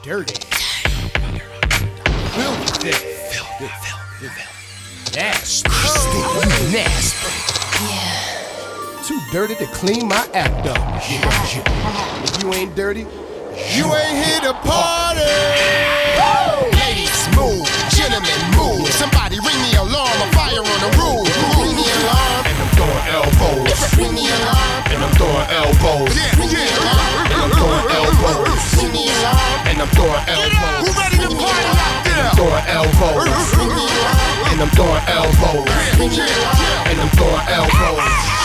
dirty. Filthy. Nasty. Nasty. Too dirty to clean my act up. If you ain't dirty, you ain't here to party. Ladies, move. Gentlemen, move. Somebody ring the alarm. A fire on the roof. Ring the alarm. And I'm throwing elbows. Ring the alarm. And I'm throwing elbows. Ring the alarm. And I'm throwing elbows. Ring the alarm. And I'm throwing elbows. Who ready to party out there? I'm throwing elbows. Ring the alarm. And I'm throwing elbows. Ring the alarm. And I'm throwing elbows.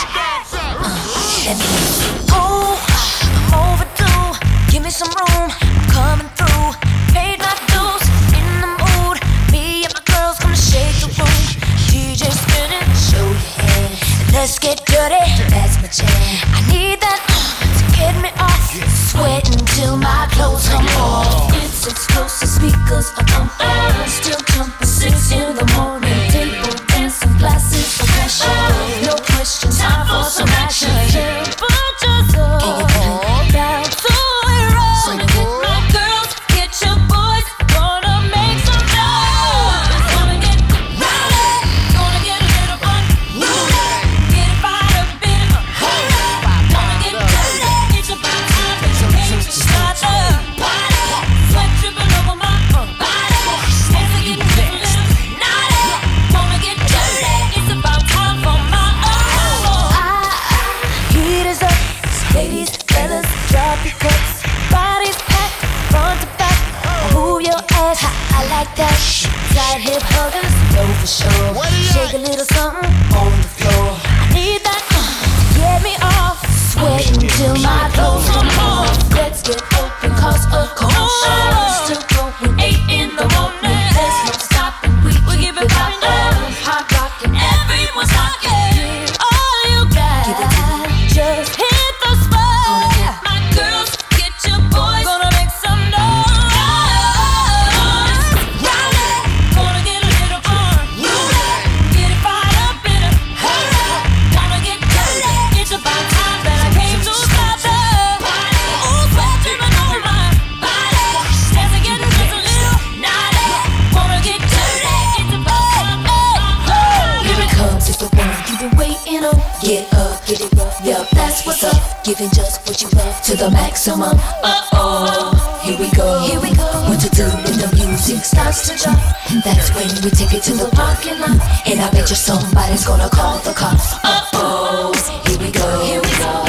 Oh, I'm overdue. Give me some room. I'm coming through. Paid my dues. In the mood. Me and my girls gonna shake the room. DJ spinning. Show your hand. Let's get dirty. That's my jam. I need that to get me off. Sweating till my clothes come off. It's explosive speakers are pumping. Still jumping 6 in the morning. Table dancing, glasses of passion. No question, time for some action. Put your soul down to it roll. My girls, get your boys, gonna make some noise. Gonna get rowdy, gonna get a little fun. Get it fired up, bit of gonna get dirty. It's about time to start the party. Sweat dripping over my body. Hands are getting a little naughty. Wanna get dirty. It's about time for my heat is up. Ladies, fellas, drop your cups. Bodies packed, front to back. Move your ass, I like that. Side hip huggers, know for sure. Shake a little something on the floor. I need that to get me off. Sweating till my clothes come off. Let's get open, cause a commotion. Still going 8 in the morning. There's no stopping, we keep it poppin'. Hot rockin', everyone's rockin'. All you got, just hit the spot. My girls, get your boys, gonna make some noise. Rowdy, gonna get a little fun. Get it fired up in a hurry. Wanna get dirty. It's about time that I came to stop the party. Ooh, sweat dripping over my body. Hands are getting just a little naughty. Wanna get dirty. It's about time. Here it comes, it's the one you've been waiting on. Get up, get it rough, yup, that's what's up. Giving just what you love to the maximum. Here we go, here we go. What to do when the music starts to jump? That's when we take it to the parking lot. And I bet you somebody's gonna call the cops. Here we go, here we go.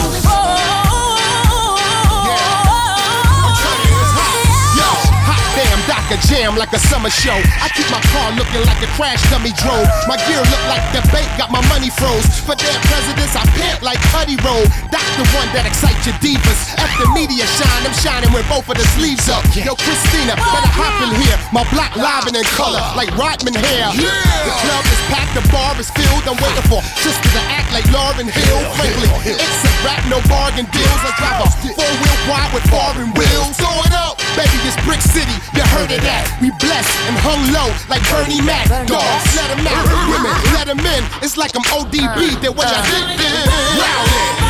Yo, hot damn, Dr. Jam like a summer show. I keep my car looking like a crash dummy drove. My gear look like the bank got my money froze. For their presidents, I pimp like Putty Roll. That's the one that excites your divas. At the media shine, I'm shining with both of the sleeves up. Yo, Christina, better hop in here. My block live and in color, like Rodman hair. The club is packed, the bar is filled. I'm waiting for sister to act like Lauryn Hill. Frankly, it's a rap, no bargain deals. I drive a 4-wheel wide with foreign wheels. Throw it up, baby, it's Brick City. You heard of that? We blessed and hung low like Bernie Mac. Dogs, let them out. Women, let them in. It's like I'm ODB. That when I hit them, rowdy.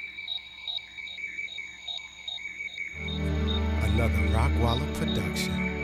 Another Rockwalla production.